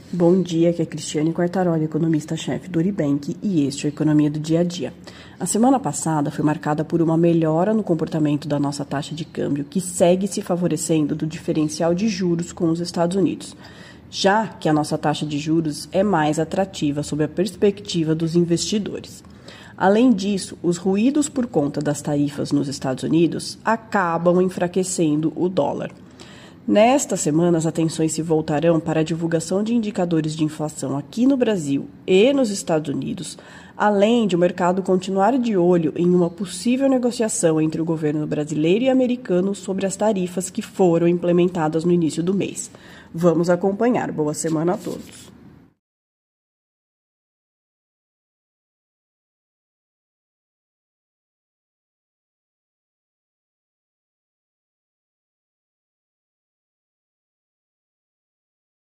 Bom dia, aqui é Cristiane Quartaroli, economista-chefe do Uribank, e este é a Economia do Dia a Dia. A semana passada foi marcada por uma melhora no comportamento da nossa taxa de câmbio, que segue se favorecendo do diferencial de juros com os Estados Unidos, já que a nossa taxa de juros é mais atrativa sob a perspectiva dos investidores. Além disso, os ruídos por conta das tarifas nos Estados Unidos acabam enfraquecendo o dólar. Nesta semana, as atenções se voltarão para a divulgação de indicadores de inflação aqui no Brasil e nos Estados Unidos, além de o mercado continuar de olho em uma possível negociação entre o governo brasileiro e americano sobre as tarifas que foram implementadas no início do mês. Vamos acompanhar. Boa semana a todos.